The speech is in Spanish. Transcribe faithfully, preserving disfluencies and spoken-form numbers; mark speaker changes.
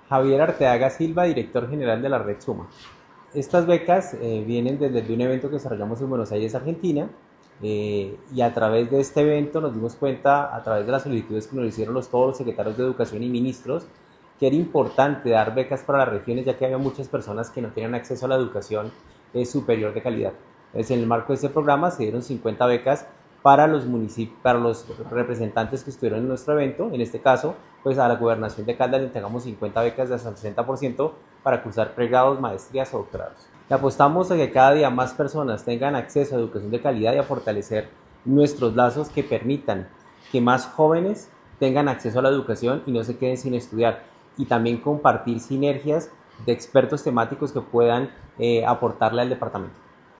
Speaker 1: Javier Arteaga Silva, director general de la Red Suma. Estas becas eh, vienen desde un evento que desarrollamos en Buenos Aires, Argentina, eh, y a través de este evento nos dimos cuenta, a través de las solicitudes que nos hicieron los, todos los secretarios de Educación y ministros, que era importante dar becas para las regiones, ya que había muchas personas que no tenían acceso a la educación eh, superior de calidad. Entonces, en el marco de este programa se dieron cincuenta becas para los municipios, para los representantes que estuvieron en nuestro evento. En este caso, pues a la Gobernación de Caldas le entregamos cincuenta becas de hasta el sesenta por ciento para cursar pregrados, maestrías o doctorados. Le apostamos a que cada día más personas tengan acceso a educación de calidad y a fortalecer nuestros lazos que permitan que más jóvenes tengan acceso a la educación y no se queden sin estudiar, y también compartir sinergias de expertos temáticos que puedan eh, aportarle al departamento.